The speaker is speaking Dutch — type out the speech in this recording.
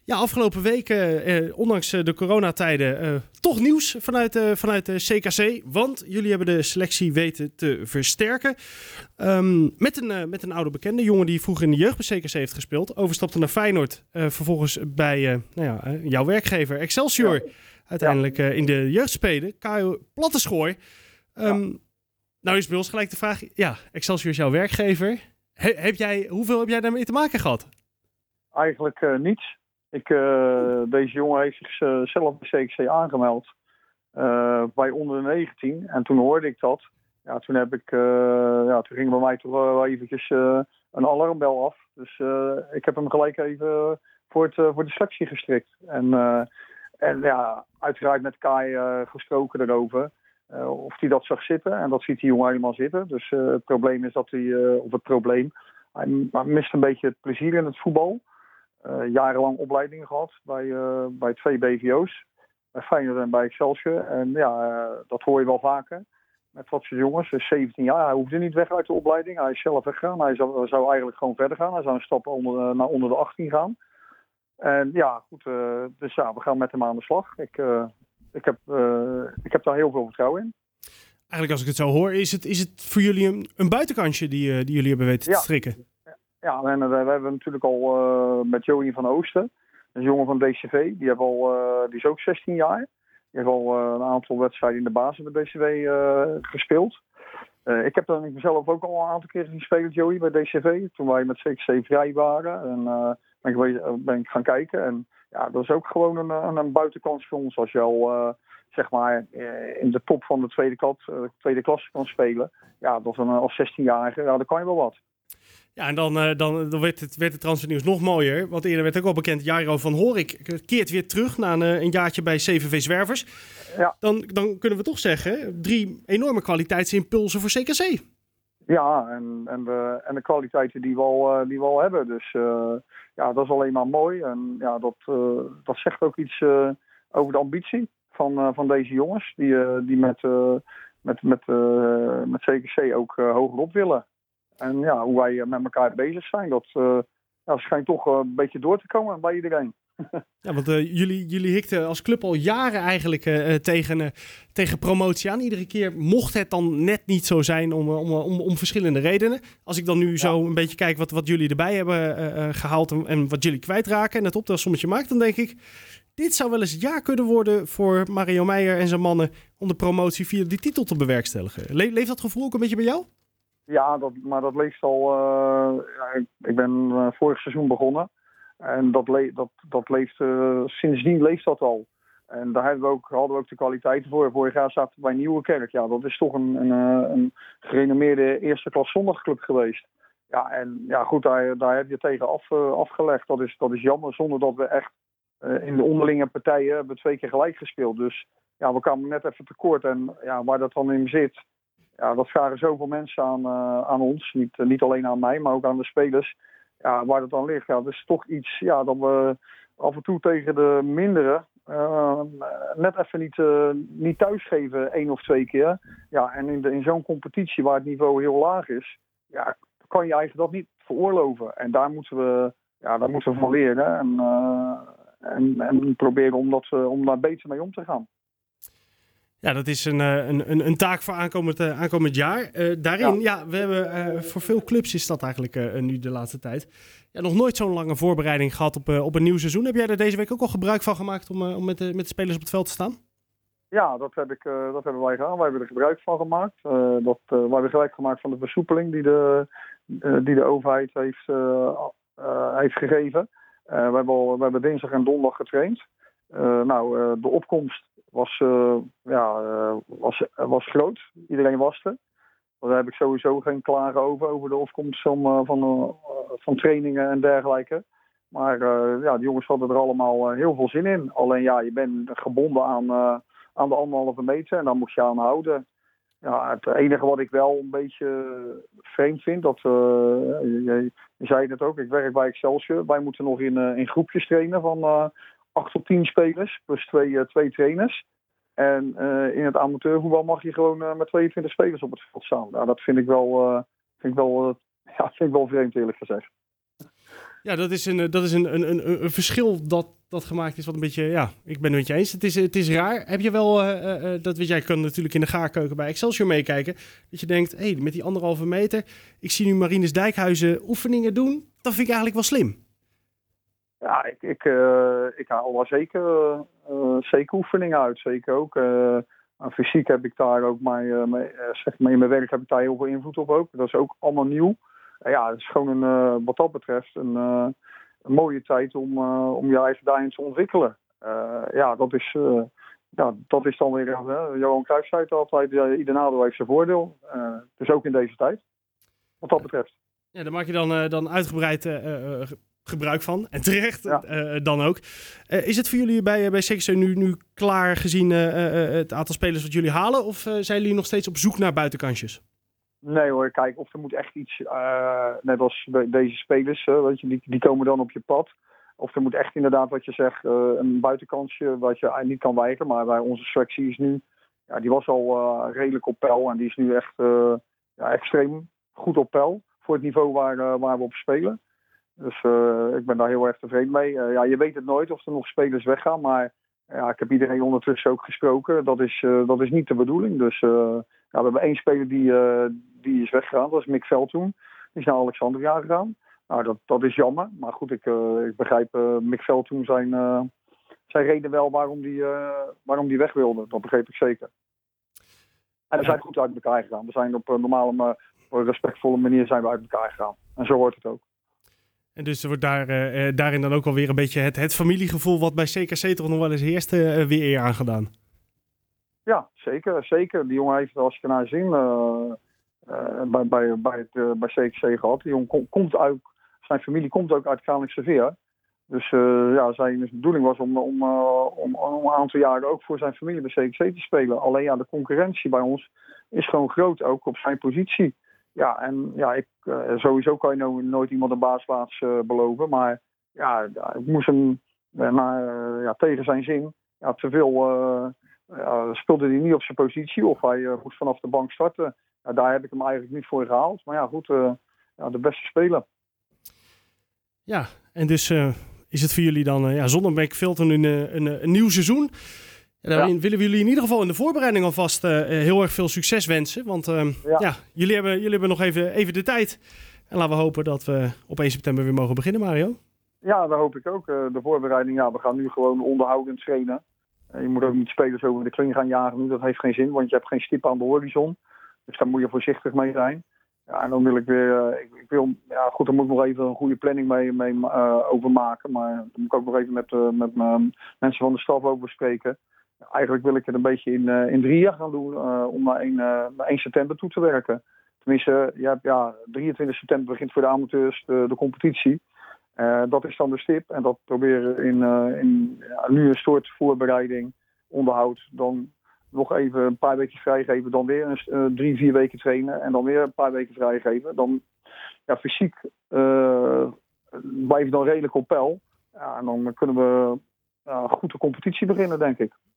Ja, afgelopen weken, ondanks de coronatijden, toch nieuws vanuit de CKC. Want jullie hebben de selectie weten te versterken. Met een oude bekende, jongen die vroeger in de jeugd bij CKC heeft gespeeld. Overstapte naar Feyenoord. Vervolgens bij jouw werkgever Excelsior. Ja. Uiteindelijk in de jeugd spelen. Kajo Plattenschoor. Nou is bij ons gelijk de vraag. Ja, Excelsior is jouw werkgever. Hoeveel heb jij daarmee te maken gehad? Eigenlijk niets. Deze jongen heeft zichzelf bij CKC aangemeld bij onder de 19. En toen hoorde ik dat. Ja, toen ging bij mij toch wel eventjes een alarmbel af. Dus ik heb hem gelijk even voor de selectie gestrikt. En uiteraard met Kai gesproken erover. Of hij dat zag zitten. En dat ziet die jongen helemaal zitten. Dus het probleem is dat hij mist een beetje het plezier in het voetbal. Jarenlang opleidingen gehad bij 2 BVO's. Bij Feyenoord en bij Excelsior. En dat hoor je wel vaker. Met wat soort jongens. Dus 17 jaar. Hij hoefde niet weg uit de opleiding. Hij is zelf weggegaan. Hij zou eigenlijk gewoon verder gaan. Hij zou een stap naar onder de 18 gaan. En dus we gaan met hem aan de slag. Ik heb daar heel veel vertrouwen in. Eigenlijk als ik het zo hoor, is het voor jullie een buitenkansje die jullie hebben weten te strikken? Ja, we hebben natuurlijk al met Joey van Oosten, een jongen van DCV, die is ook 16 jaar. Die heeft al een aantal wedstrijden in de basis bij DCV gespeeld. Ik heb dan mezelf ook al een aantal keer zien spelen, Joey, bij DCV. Toen wij met CKC vrij waren. En ben ik gaan kijken. En ja, dat is ook gewoon een buitenkans voor ons. Als je al in de top van de tweede klasse kan spelen. Ja, dat is als 16-jarige, dan kan je wel wat. Ja, en dan werd het transfernieuws nog mooier. Want eerder werd ook al bekend, Jairo van Horik keert weer terug na een jaartje bij CVV Zwervers. Ja. Dan kunnen we toch zeggen, 3 enorme kwaliteitsimpulsen voor CKC. Ja, en de kwaliteiten die we al hebben. Dus dat is alleen maar mooi. En ja, dat zegt ook iets over de ambitie van deze jongens. Die met CKC ook hogerop willen. En ja, hoe wij met elkaar bezig zijn, dat schijnt toch een beetje door te komen bij iedereen. Ja, want jullie hikten als club al jaren eigenlijk tegen promotie aan. Iedere keer mocht het dan net niet zo zijn om verschillende redenen. Als ik dan nu zo een beetje kijk wat jullie erbij hebben gehaald en wat jullie kwijtraken en het optelsommetje maakt, dan denk ik, dit zou wel eens het jaar kunnen worden voor Mario Meijer en zijn mannen om de promotie via die titel te bewerkstelligen. Leeft dat gevoel ook een beetje bij jou? Ja, maar dat leeft al. Ik ben vorig seizoen begonnen. En dat leeft, sindsdien leeft dat al. En daar hadden we ook de kwaliteiten voor. Vorig jaar zaten we bij Nieuwekerk. Ja, dat is toch een gerenommeerde eerste klas zondagclub geweest. Ja, en ja, goed, daar heb je tegen afgelegd. Dat is jammer, zonder dat we echt in de onderlinge partijen hebben 2 keer gelijk gespeeld. Dus ja, we kwamen net even tekort. En ja, waar dat dan in zit, ja, dat vragen zoveel mensen aan ons. Niet alleen aan mij, maar ook aan de spelers. Ja, waar dat dan ligt, dat is toch iets dat we af en toe tegen de mindere net even niet thuisgeven 1 of 2 keer. Ja, en in zo'n competitie waar het niveau heel laag is, ja, kan je eigenlijk dat niet veroorloven. En daar moeten we van leren en proberen om daar beter mee om te gaan. Ja, dat is een taak voor aankomend jaar. Daarin, we hebben voor veel clubs is dat eigenlijk nu de laatste tijd. Ja, nog nooit zo'n lange voorbereiding gehad op een nieuw seizoen. Heb jij er deze week ook al gebruik van gemaakt om met de spelers op het veld te staan? Ja, dat hebben wij gedaan. Wij hebben er gebruik van gemaakt. We hebben gebruik gemaakt van de versoepeling die de overheid heeft gegeven. We hebben dinsdag en donderdag getraind. De opkomst was groot. Iedereen was er. Daar heb ik sowieso geen klagen over de opkomst van trainingen en dergelijke. Maar de jongens hadden er allemaal heel veel zin in. Alleen je bent gebonden aan de 1,5 meter en daar moet je aan houden. Ja, het enige wat ik wel een beetje vreemd vind, dat je zei het ook, ik werk bij Excelsior. Wij moeten nog in groepjes trainen van 8 tot 10 spelers, plus 2 trainers. En in het amateurvoetbal mag je gewoon met 22 spelers op het veld staan. Nou, dat vind ik wel vreemd, eerlijk gezegd. Ja, dat is een verschil dat dat gemaakt is wat een beetje... Ja, ik ben het met je eens. Het is raar. Heb je wel... dat weet jij, kan natuurlijk in de gaarkeuken bij Excelsior meekijken. Dat je denkt, met die 1,5 meter... Ik zie nu Marinus Dijkhuizen oefeningen doen. Dat vind ik eigenlijk wel slim. Ja, ik haal wel zeker oefeningen uit. Zeker ook. Aan fysiek heb ik daar ook in mijn werk heb ik daar heel veel invloed op ook. Dat is ook allemaal nieuw. Ja, het is gewoon wat dat betreft een mooie tijd om je eigen daarin te ontwikkelen. Dat is dan weer, Johan Cruijff zei het altijd, ieder nadeel heeft zijn voordeel. Dus ook in deze tijd, wat dat betreft. Ja, daar maak je dan uitgebreid gebruik van. En terecht dan ook. Is het voor jullie bij CKC nu klaar gezien het aantal spelers wat jullie halen? Of zijn jullie nog steeds op zoek naar buitenkansjes? Nee hoor, kijk, of er moet echt iets, net als deze spelers, weet je, die komen dan op je pad. Of er moet echt inderdaad, wat je zegt, een buitenkansje wat je eigenlijk niet kan weigeren. Maar bij onze selectie is nu, die was al redelijk op peil. En die is nu echt extreem goed op peil voor het niveau waar we op spelen. Dus ik ben daar heel erg tevreden mee. Je weet het nooit of er nog spelers weggaan. Maar ik heb iedereen ondertussen ook gesproken. Dat is niet de bedoeling. Dus we hebben 1 speler die is weggegaan. Dat is Mick Veldhoen. Die is naar Alexandria gegaan. Nou, dat is jammer. Maar goed, ik begrijp Mick Veldhoen zijn reden wel waarom die weg wilde. Dat begreep ik zeker. En we zijn goed uit elkaar gegaan. We zijn op een normale, maar respectvolle manier zijn we uit elkaar gegaan. En zo hoort het ook. En dus er wordt daarin dan ook alweer een beetje het familiegevoel wat bij CKC toch nog wel eens heerst weer eer aangedaan. Ja, zeker. Die jongen heeft, als je naar zin bij CKC gehad. Die jongen zijn familie komt ook uit Kralingse Veer. Dus zijn bedoeling was om een aantal jaren ook voor zijn familie bij CKC te spelen. Alleen de concurrentie bij ons is gewoon groot, ook op zijn positie. Sowieso kan je nooit iemand een baasplaats beloven. Maar ik moest hem tegen zijn zin. Te veel speelde hij niet op zijn positie of hij moest vanaf de bank starten. Daar heb ik hem eigenlijk niet voor gehaald. Maar de beste speler. Ja, en dus is het voor jullie dan zonder Mick Veldhoen een nieuw seizoen. Daarin willen we jullie in ieder geval in de voorbereiding alvast heel erg veel succes wensen. Want jullie hebben nog even de tijd. En laten we hopen dat we op 1 september weer mogen beginnen, Mario. Ja, dat hoop ik ook. De voorbereiding, we gaan nu gewoon onderhoudend trainen. Je moet ook niet spelers over de kling gaan jagen nu. Dat heeft geen zin, want je hebt geen stip aan de horizon. Dus daar moet je voorzichtig mee zijn. Ja, en dan wil ik weer... daar moet ik nog even een goede planning mee over maken. Maar daar moet ik ook nog even met mensen van de staf over spreken. Eigenlijk wil ik het een beetje in 3 jaar gaan doen om naar 1 september toe te werken. Tenminste, 23 september begint voor de amateurs de competitie. Dat is dan de stip. En dat proberen nu een soort voorbereiding, onderhoud. Dan nog even een paar weken vrijgeven. Dan weer 3-4 weken trainen. En dan weer een paar weken vrijgeven. Dan fysiek blijf je dan redelijk op peil. Ja, en dan kunnen we goed de competitie beginnen, denk ik.